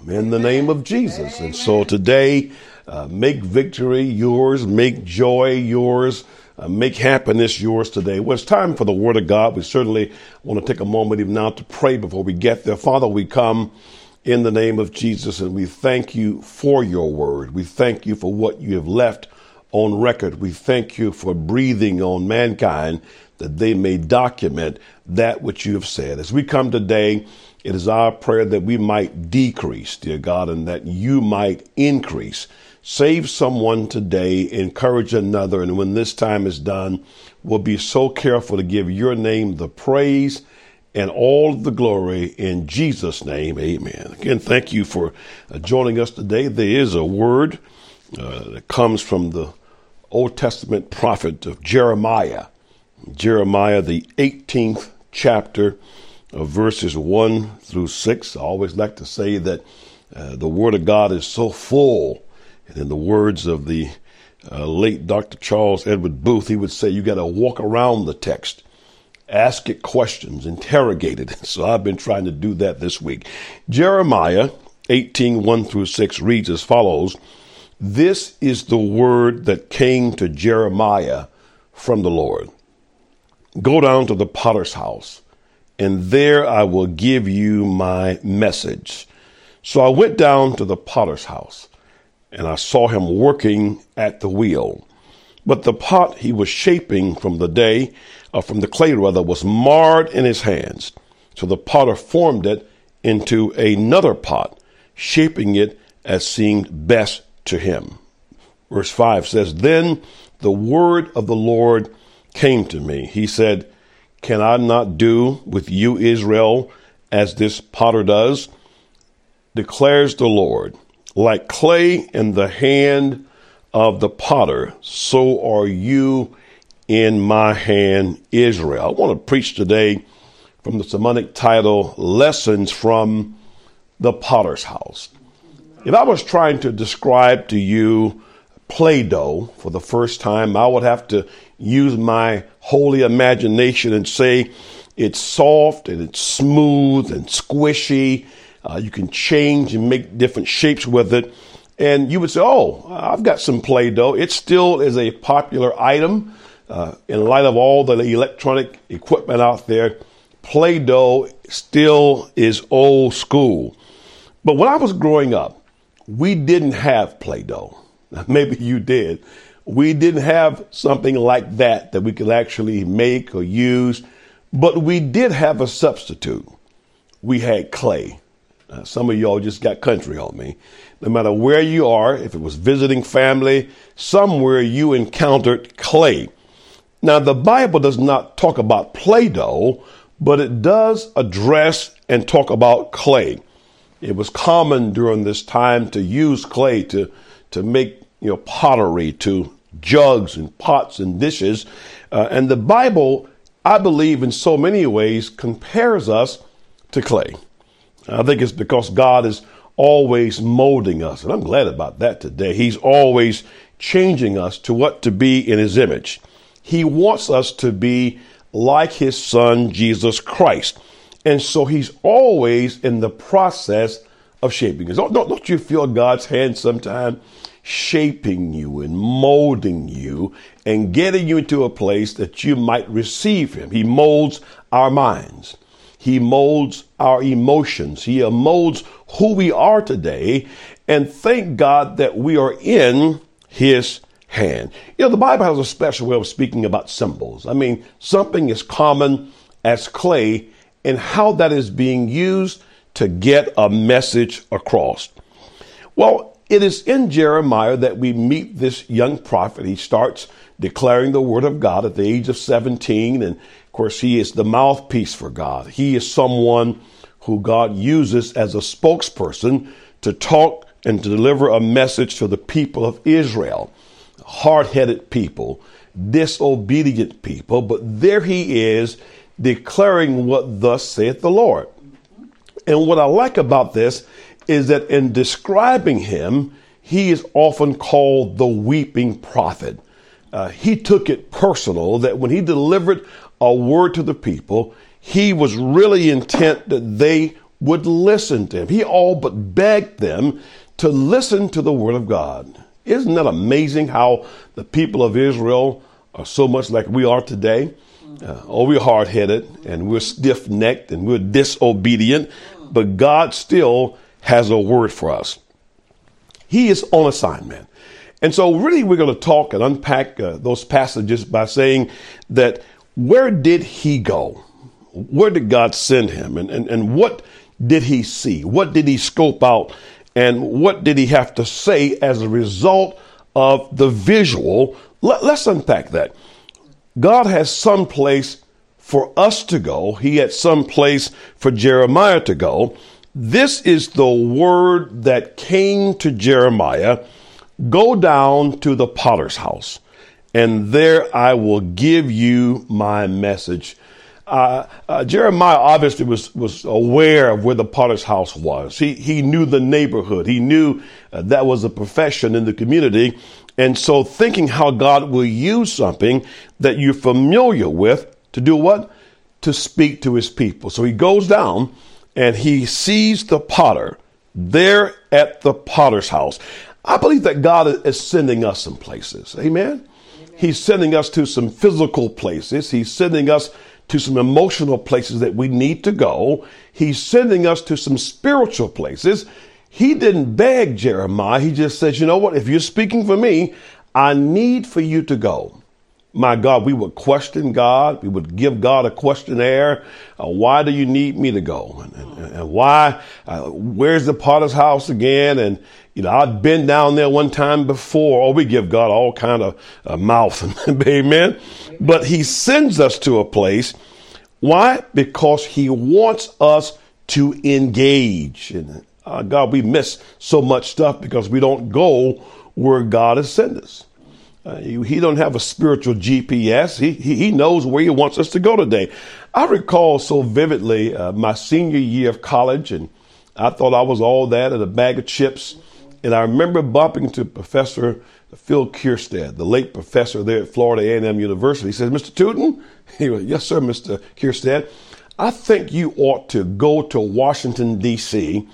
in the name of Jesus. And so today, make victory yours, make joy yours, make happiness yours today. Well, it's time for the Word of God. We certainly want to take a moment even now to pray before we get there. Father, we come in the name of Jesus, and we thank you for your word. We thank you for what you have left on record. We thank you for breathing on mankind that they may document that which you have said. As we come today, it is our prayer that we might decrease, dear God, and that you might increase. Save someone today, encourage another, and when this time is done, we'll be so careful to give your name the praise and all the glory in Jesus' name. Amen. Again, thank you for joining us today. There is a word that comes from the Old Testament prophet of Jeremiah. Jeremiah, the 18th chapter of verses 1 through 6. I always like to say that the Word of God is so full. And in the words of the late Dr. Charles Edward Booth, he would say you got to walk around the text, ask it questions, interrogate it. So I've been trying to do that this week. Jeremiah 18, 1 through 6 reads as follows. This is the word that came to Jeremiah from the Lord. Go down to the potter's house, and there I will give you my message. So I went down to the potter's house, and I saw him working at the wheel. But the pot he was shaping from the clay was marred in his hands. So the potter formed it into another pot, shaping it as seemed best to him. Verse 5 says, Then the word of the Lord came to me. He said, Can I not do with you, Israel, as this potter does? Declares the Lord. Like clay in the hand of the potter, so are you in my hand, Israel. I want to preach today from the sermonic title, Lessons from the Potter's House. If I was trying to describe to you Play-Doh for the first time, I would have to use my holy imagination and say it's soft and it's smooth and squishy. You can change and make different shapes with it. And you would say, oh, I've got some Play-Doh. It still is a popular item. In light of all the electronic equipment out there, Play-Doh still is old school. But when I was growing up, we didn't have Play-Doh. Maybe you did. We didn't have something like that we could actually make or use. But we did have a substitute. We had clay. Some of y'all just got country on me. No matter where you are, if it was visiting family, somewhere you encountered clay. Now, the Bible does not talk about Play-Doh, but it does address and talk about clay. It was common during this time to use clay to make, pottery, to jugs and pots and dishes. And the Bible, I believe, in so many ways compares us to clay. I think it's because God is always molding us. And I'm glad about that today. He's always changing us to what to be in his image. He wants us to be like his son, Jesus Christ. And so he's always in the process of shaping us. Don't you feel God's hand sometimes shaping you and molding you and getting you into a place that you might receive him? He molds our minds. He molds our emotions. He molds who we are today. And thank God that we are in his hand. The Bible has a special way of speaking about symbols. I mean, something as common as clay and how that is being used to get a message across. Well, it is in Jeremiah that we meet this young prophet. He starts declaring the word of God at the age of 17. And of course, he is the mouthpiece for God. He is someone who God uses as a spokesperson to talk and to deliver a message to the people of Israel. Hard-headed people, disobedient people, but there he is declaring what thus saith the Lord. And what I like about this is that in describing him, he is often called the weeping prophet. He took it personal that when he delivered a word to the people, he was really intent that they would listen to him. He all but begged them to listen to the word of God. Isn't that amazing how the people of Israel are so much like we are today? We're hard-headed and we're stiff-necked and we're disobedient, but God still has a word for us. He is on assignment. And so really we're going to talk and unpack those passages by saying that where did he go? Where did God send him? And what did he see? What did he scope out? And what did he have to say as a result of the visual? Let's unpack that. God has some place for us to go. He had some place for Jeremiah to go. This is the word that came to Jeremiah. Go down to the potter's house, and there I will give you my message. Jeremiah obviously was aware of where the potter's house was. He knew the neighborhood. He knew that was a profession in the community. And so thinking how God will use something that you're familiar with to do what? To speak to his people. So he goes down and he sees the potter there at the potter's house. I believe that God is sending us some places. Amen. He's sending us to some physical places. He's sending us to some emotional places that we need to go. He's sending us to some spiritual places. He didn't beg Jeremiah. He just says, you know what? If you're speaking for me, I need for you to go. My God, we would question God. We would give God a questionnaire. Why do you need me to go? And why? Where's the potter's house again? And, I've been down there one time before. Oh, we give God all kind of mouth. Amen. But he sends us to a place. Why? Because he wants us to engage. And God, we miss so much stuff because we don't go where God has sent us. He don't have a spiritual GPS. He knows where he wants us to go today. I recall so vividly my senior year of college, and I thought I was all that and a bag of chips. And I remember bumping into Professor Phil Kierstead, the late professor there at Florida A&M University. He said, Mr. Tootin? He went, yes, sir, Mr. Kierstead. I think you ought to go to Washington, D.C.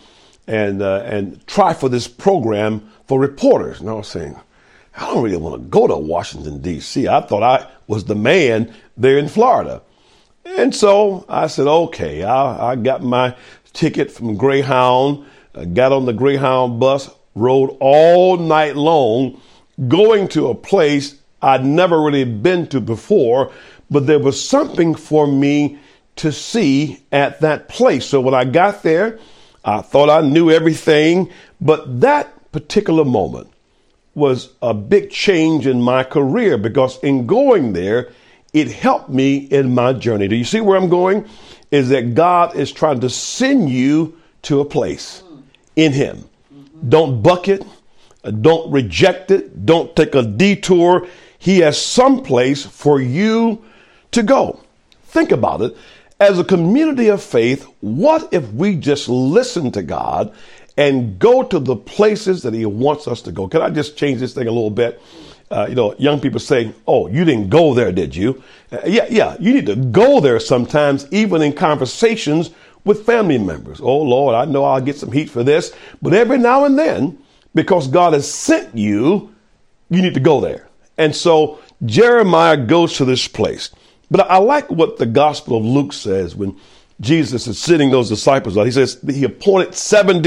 and try for this program for reporters. And I was saying, I don't really want to go to Washington, D.C. I thought I was the man there in Florida. And so I said, okay, I got my ticket from Greyhound, got on the Greyhound bus, rode all night long, going to a place I'd never really been to before, but there was something for me to see at that place. So when I got there, I thought I knew everything, but that particular moment was a big change in my career because in going there, it helped me in my journey. Do you see where I'm going? Is that God is trying to send you to a place in him. Don't buck it. Don't reject it. Don't take a detour. He has some place for you to go. Think about it. As a community of faith, what if we just listen to God and go to the places that he wants us to go? Can I just change this thing a little bit? Young people say, oh, you didn't go there, did you? Yeah, you need to go there sometimes, even in conversations with family members. Oh, Lord, I know I'll get some heat for this. But every now and then, because God has sent you, you need to go there. And so Jeremiah goes to this place. But I like what the Gospel of Luke says when Jesus is sending those disciples out. He says he appointed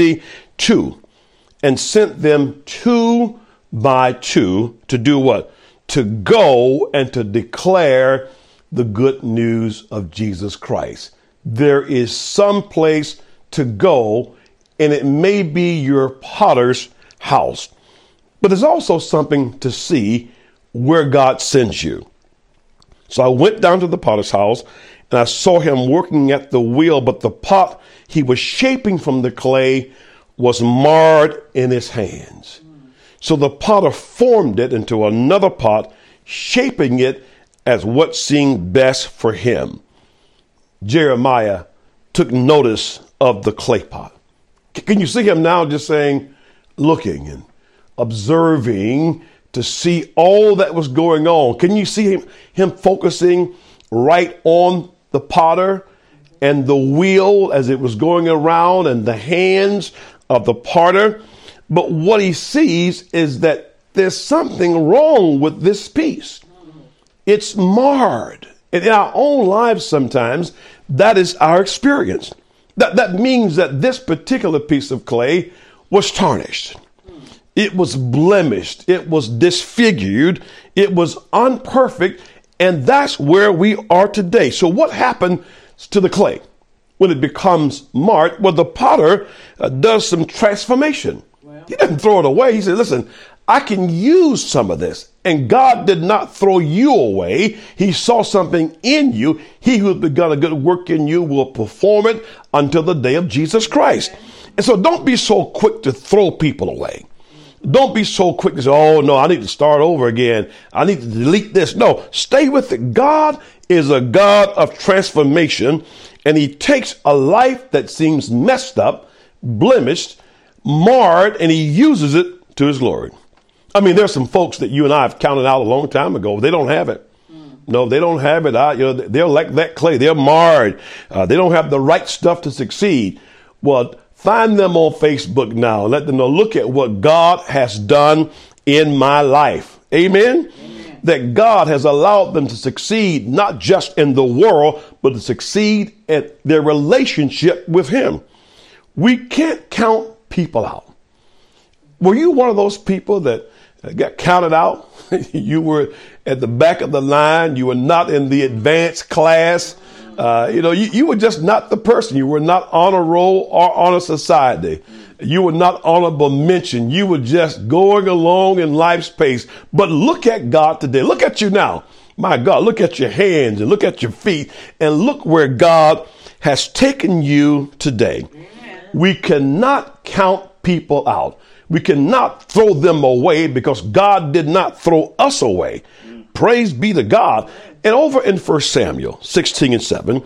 72 and sent them 2 by 2 to do what? To go and to declare the good news of Jesus Christ. There is some place to go, and it may be your potter's house. But there's also something to see where God sends you. So I went down to the potter's house, and I saw him working at the wheel, but the pot he was shaping from the clay was marred in his hands. So the potter formed it into another pot, shaping it as what seemed best for him. Jeremiah took notice of the clay pot. Can you see him now just saying, looking and observing to see all that was going on? Can you see him focusing right on the potter and the wheel as it was going around and the hands of the potter. But what he sees is that there's something wrong with this piece. It's marred. And in our own lives sometimes, that is our experience. That means that this particular piece of clay was tarnished. It was blemished. It was disfigured. It was unperfect. And that's where we are today. So what happened to the clay when it becomes marred? Well, the potter does some transformation. He doesn't throw it away. He said, listen, I can use some of this. And God did not throw you away. He saw something in you. He who has begun a good work in you will perform it until the day of Jesus Christ. And so don't be so quick to throw people away. Don't be so quick to say, oh, no, I need to start over again. I need to delete this. No, stay with it. God is a God of transformation, and he takes a life that seems messed up, blemished, marred, and he uses it to his glory. I mean, there's some folks that you and I have counted out a long time ago. They don't have it. No, they don't have it. They're like that clay. They're marred. They don't have the right stuff to succeed. Well, find them on Facebook now. Let them know, look at what God has done in my life. Amen? Amen. That God has allowed them to succeed, not just in the world, but to succeed at their relationship with him. We can't count people out. Were you one of those people that got counted out? You were at the back of the line. You were not in the advanced class. You were just not the person. You were not on a roll or honor society. You were not honorable mention. You were just going along in life's pace. But look at God today. Look at you now. My God, look at your hands and look at your feet and look where God has taken you today. Amen. We cannot count people out. We cannot throw them away because God did not throw us away. Praise be to God. And over in 1 Samuel 16 and 7,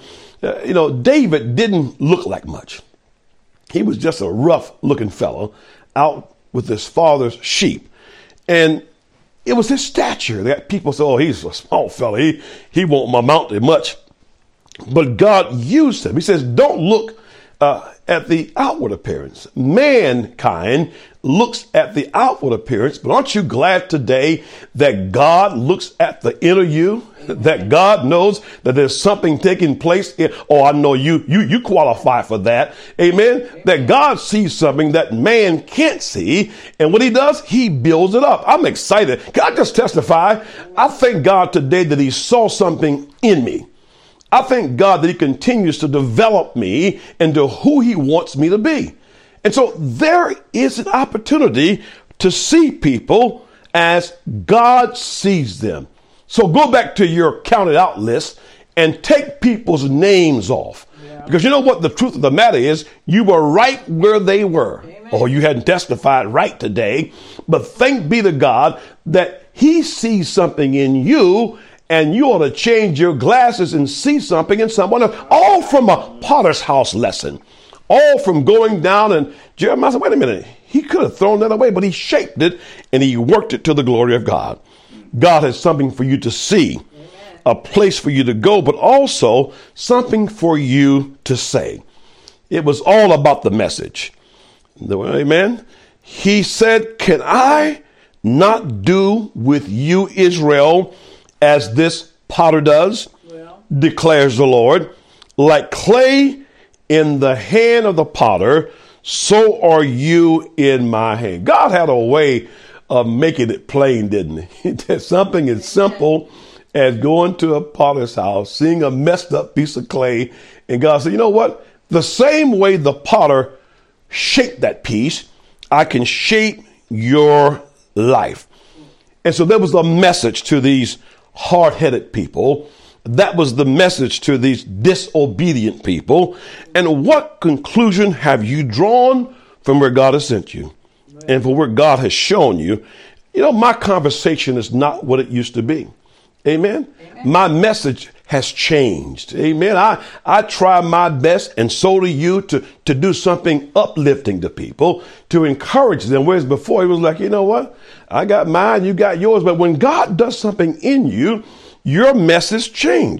David didn't look like much. He was just a rough looking fellow out with his father's sheep. And it was his stature that people said, oh, he's a small fella. He won't amount to much. But God used him. He says, don't look at the outward appearance. Mankind looks at the outward appearance, but aren't you glad today that God looks at the inner you? That God knows that there's something taking place. I know you qualify for that. Amen. That God sees something that man can't see. And what he does, he builds it up. I'm excited. Can I just testify? I thank God today that he saw something in me. I thank God that he continues to develop me into who he wants me to be. And so there is an opportunity to see people as God sees them. So go back to your counted out list and take people's names off. Yeah. Because you know what the truth of the matter is? You were right where they were. Amen. Or you hadn't testified right today. But thank be to God that he sees something in you, and you ought to change your glasses and see something in someone else. All from a Potter's house lesson. All from going down, and Jeremiah said, wait a minute. He could have thrown that away, but he shaped it and he worked it to the glory of God. God has something for you to see, a place for you to go, but also something for you to say. It was all about the message. Amen. He said, can I not do with you, Israel, as this potter does, declares the Lord? Like clay in the hand of the potter, so are you in my hand. God had a way of making it plain, didn't he? That something as simple as going to a potter's house, seeing a messed up piece of clay, and God said, you know what? The same way the potter shaped that piece, I can shape your life. And so there was a message to these hard-headed people. That was the message to these disobedient people. And what conclusion have you drawn from where God has sent you and from where God has shown you? You know, my conversation is not what it used to be. Amen. My message has changed. Amen. I try my best, and so do you, to do something uplifting to people, to encourage them. Whereas before it was like, you know what? I got mine, you got yours. But when God does something in you, your message change.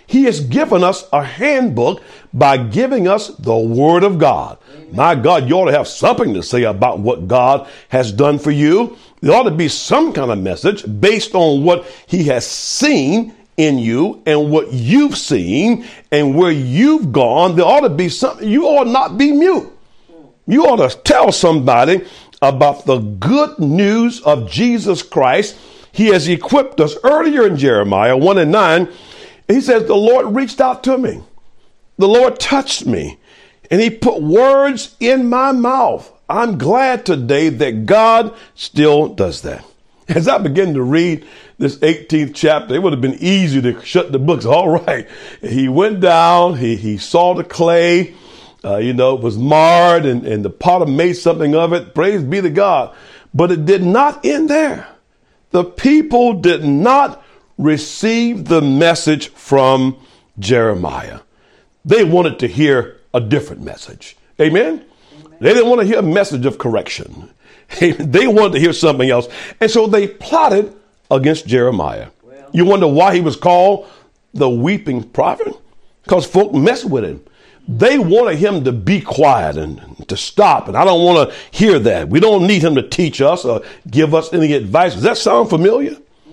He has given us a handbook by giving us the Word of God. Amen. My God, you ought to have something to say about what God has done for you. There ought to be some kind of message based on what He has seen in you and what you've seen and where you've gone. There ought to be something. You ought not be mute. You ought to tell somebody about the good news of Jesus Christ. He has equipped us. Earlier in Jeremiah 1:9, he says, the Lord reached out to me. The Lord touched me and He put words in my mouth. I'm glad today that God still does that. As I begin to read this 18th chapter, it would have been easy to shut the books. All right. He went down. He saw the clay. It was marred and the potter made something of it. Praise be to God. But it did not end there. The people did not receive the message from Jeremiah. They wanted to hear a different message. Amen? They didn't want to hear a message of correction. They wanted to hear something else. And so they plotted against Jeremiah. You wonder why he was called the weeping prophet? Because folk messed with him. They wanted him to be quiet and to stop. And I don't want to hear that. We don't need him to teach us or give us any advice. Does that sound familiar?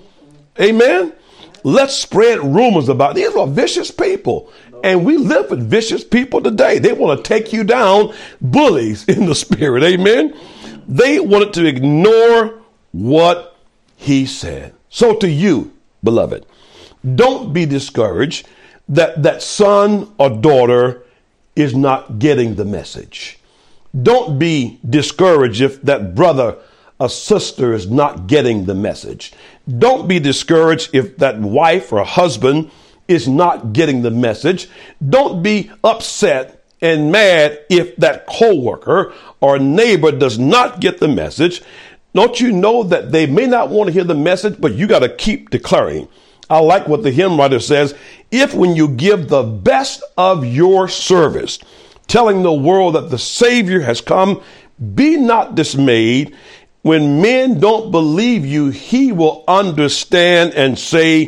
Amen. Let's spread rumors about these are vicious people. And we live with vicious people today. They want to take you down, bullies in the spirit. Amen. They wanted to ignore what he said. So to you, beloved, don't be discouraged that son or daughter is not getting the message. Don't be discouraged if that brother or sister is not getting the message. Don't be discouraged if that wife or husband is not getting the message. Don't be upset and mad if that coworker or neighbor does not get the message. Don't you know that they may not want to hear the message, but you got to keep declaring. I like what the hymn writer says. If when you give the best of your service, telling the world that the Savior has come, be not dismayed. When men don't believe you, He will understand and say,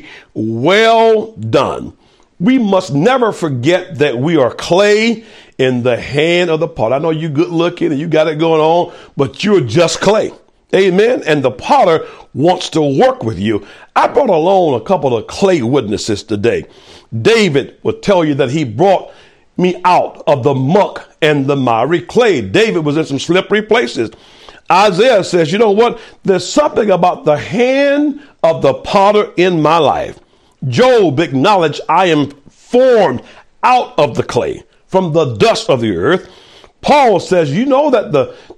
well done. We must never forget that we are clay in the hand of the potter. I know you're good looking and you got it going on, but you're just clay. Amen. And the potter wants to work with you. I brought along a couple of clay witnesses today. David will tell you that he brought me out of the muck and the miry clay. David was in some slippery places. Isaiah says, you know what? There's something about the hand of the potter in my life. Job acknowledged, I am formed out of the clay, from the dust of the earth. Paul says, you know that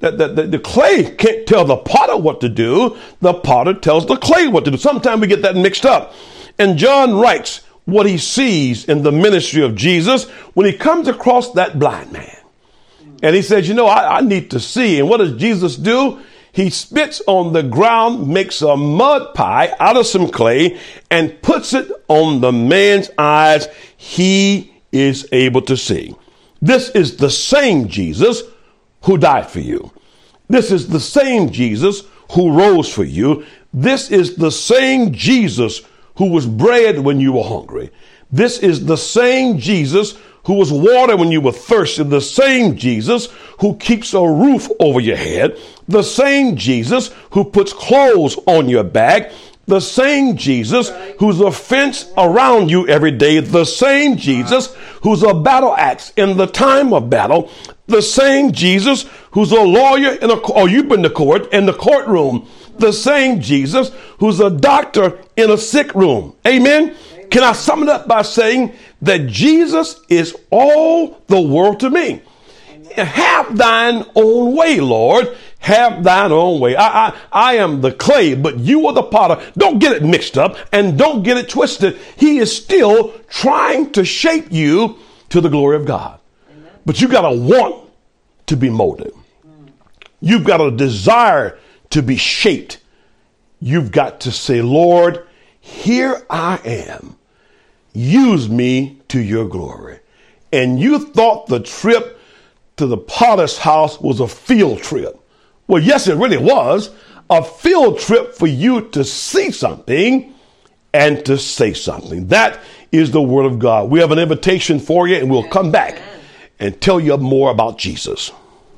the clay can't tell the potter what to do. The potter tells the clay what to do. Sometimes we get that mixed up. And John writes what he sees in the ministry of Jesus when he comes across that blind man. And he says, you know, I need to see. And what does Jesus do? He spits on the ground, makes a mud pie out of some clay, and puts it on the man's eyes. He is able to see. This is the same Jesus who died for you. This is the same Jesus who rose for you. This is the same Jesus who was bread when you were hungry. This is the same Jesus who was water when you were thirsty. The same Jesus who keeps a roof over your head. The same Jesus who puts clothes on your back. The same Jesus who's a fence around you every day. The same Jesus who's a battle axe in the time of battle. The same Jesus who's a lawyer you've been to court in the courtroom. The same Jesus who's a doctor in a sick room. Amen. Can I sum it up by saying that Jesus is all the world to me? Have thine own way, Lord. Have thine own way. I am the clay, but you are the potter. Don't get it mixed up and don't get it twisted. He is still trying to shape you to the glory of God. Amen. But you got to want to be molded. You've got a desire to be shaped. You've got to say, Lord, here I am. Use me to your glory. And you thought the trip to the potter's house was a field trip. Well, yes, it really was a field trip for you to see something and to say something. That is the word of God. We have an invitation for you, and we'll come back and tell you more about Jesus.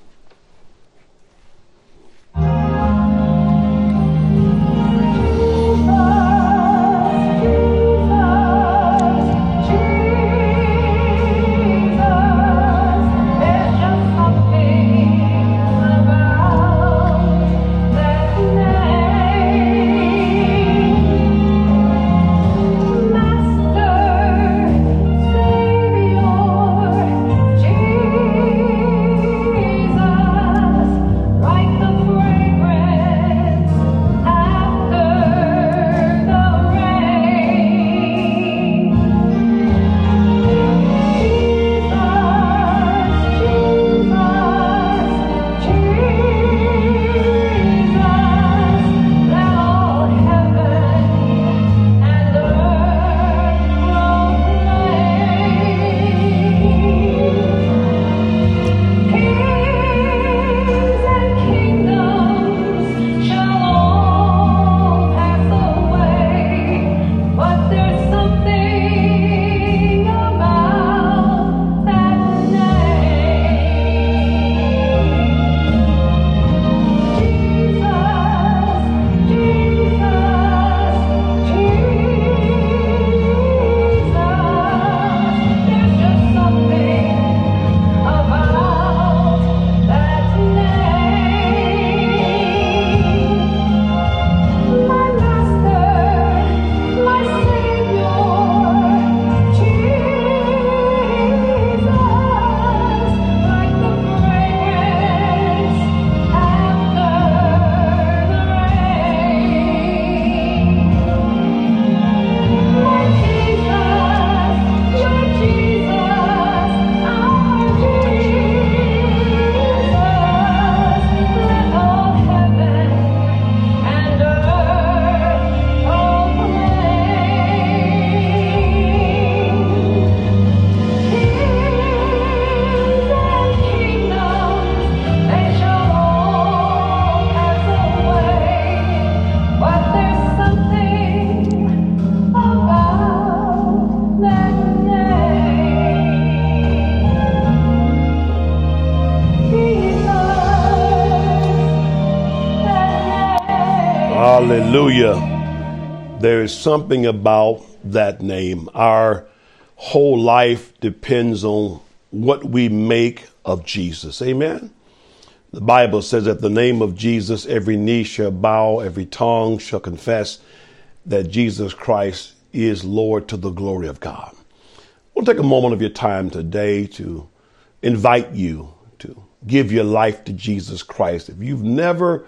Hallelujah. There is something about that name. Our whole life depends on what we make of Jesus. Amen. The Bible says that the name of Jesus, every knee shall bow, every tongue shall confess that Jesus Christ is Lord to the glory of God. We'll take a moment of your time today to invite you to give your life to Jesus Christ. If you've never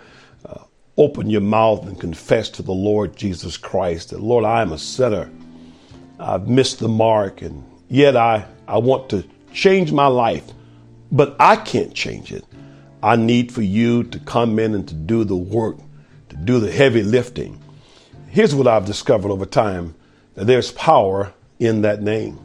open your mouth and confess to the Lord Jesus Christ that, Lord, I am a sinner. I've missed the mark, and yet I want to change my life, but I can't change it. I need for you to come in and to do the work, to do the heavy lifting. Here's what I've discovered over time, that there's power in that name.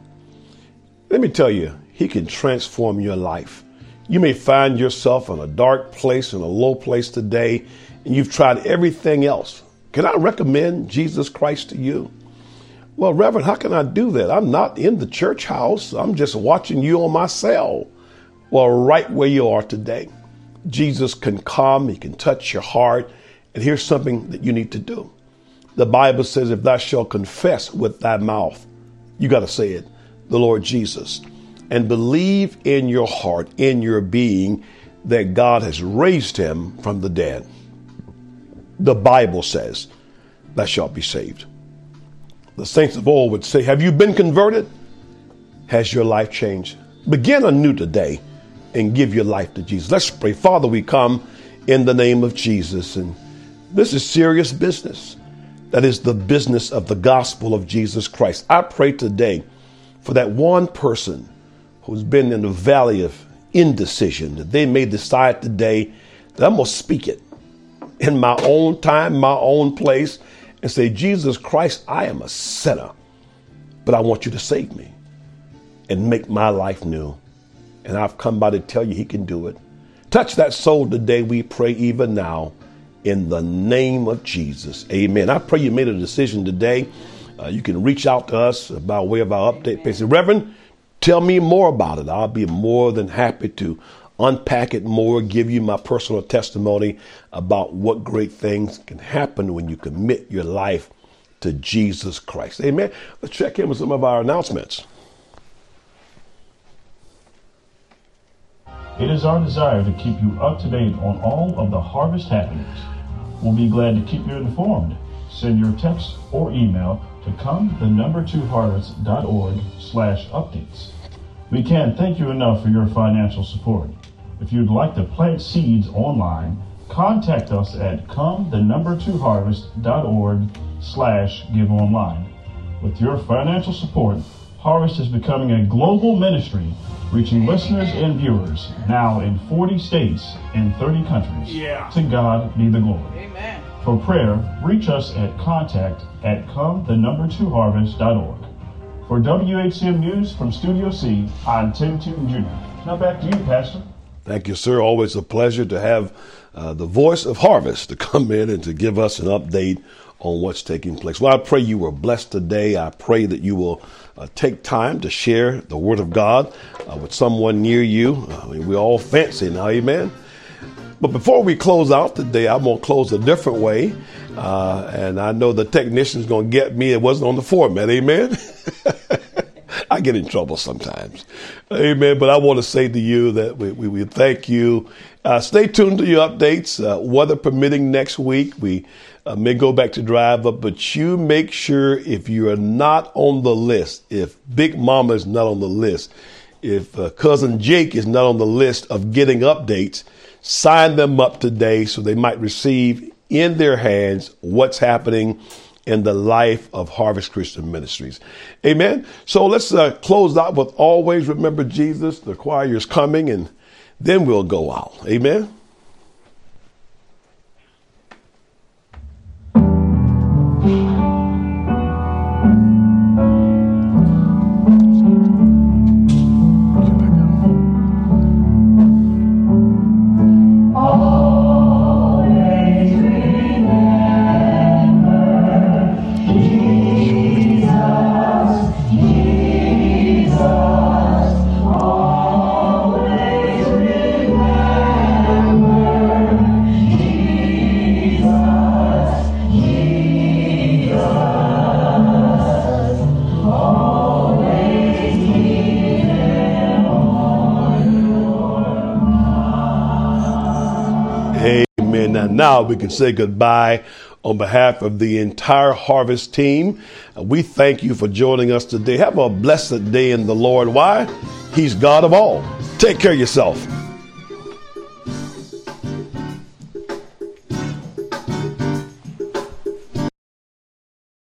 Let me tell you, he can transform your life. You may find yourself in a dark place, in a low place today, and you've tried everything else. Can I recommend Jesus Christ to you? Well, Reverend, how can I do that? I'm not in the church house. I'm just watching you on my cell. Well, right where you are today, Jesus can come. He can touch your heart. And here's something that you need to do. The Bible says, if thou shalt confess with thy mouth, you got to say it, the Lord Jesus, and believe in your heart, in your being, that God has raised him from the dead. The Bible says, thou shalt be saved. The saints of old would say, have you been converted? Has your life changed? Begin anew today and give your life to Jesus. Let's pray. Father, we come in the name of Jesus, and this is serious business. That is the business of the gospel of Jesus Christ. I pray today for that one person who's been in the valley of indecision, that they may decide today that I'm going to speak it in my own time, my own place, and say, Jesus Christ, I am a sinner, but I want you to save me and make my life new. And I've come by to tell you he can do it. Touch that soul today, we pray, even now, in the name of Jesus. Amen. I pray you made a decision today You can reach out to us by way of our update page. Reverend, tell me more about it. I'll be more than happy to unpack it more, give you my personal testimony about what great things can happen when you commit your life to Jesus Christ. Amen. Let's check in with some of our announcements. It is our desire to keep you up to date on all of the harvest happenings. We'll be glad to keep you informed. Send your text or email to come2harvest.org/updates. We can't thank you enough for your financial support. If you'd like to plant seeds online, contact us at come2harvest.org/give-online. With your financial support, Harvest is becoming a global ministry, reaching listeners and viewers now in 40 states and 30 countries. To God be the glory. Amen. For prayer, reach us at contact@come2harvest.org. For WHCM News from Studio C, I'm Tim Tooten Jr. Now back to you, Pastor. Thank you, sir. Always a pleasure to have the voice of Harvest to come in and to give us an update on what's taking place. Well, I pray you were blessed today. I pray that you will take time to share the Word of God with someone near you. We're all fancy now, amen? But before we close out today, I'm going to close a different way. And I know the technician's going to get me. It wasn't on the format, amen? I get in trouble sometimes. Amen. But I want to say to you that we thank you. Stay tuned to your updates. Weather permitting next week, we may go back to Drive Up, but you make sure if you are not on the list, if Big Mama is not on the list, if Cousin Jake is not on the list of getting updates, sign them up today so they might receive in their hands what's happening in the life of Harvest Christian Ministries. Amen. So let's close out with always remember Jesus. The choir is coming and then we'll go out. Amen. Now we can say goodbye on behalf of the entire Harvest team. We thank you for joining us today. Have a blessed day in the Lord. Why? He's God of all. Take care of yourself.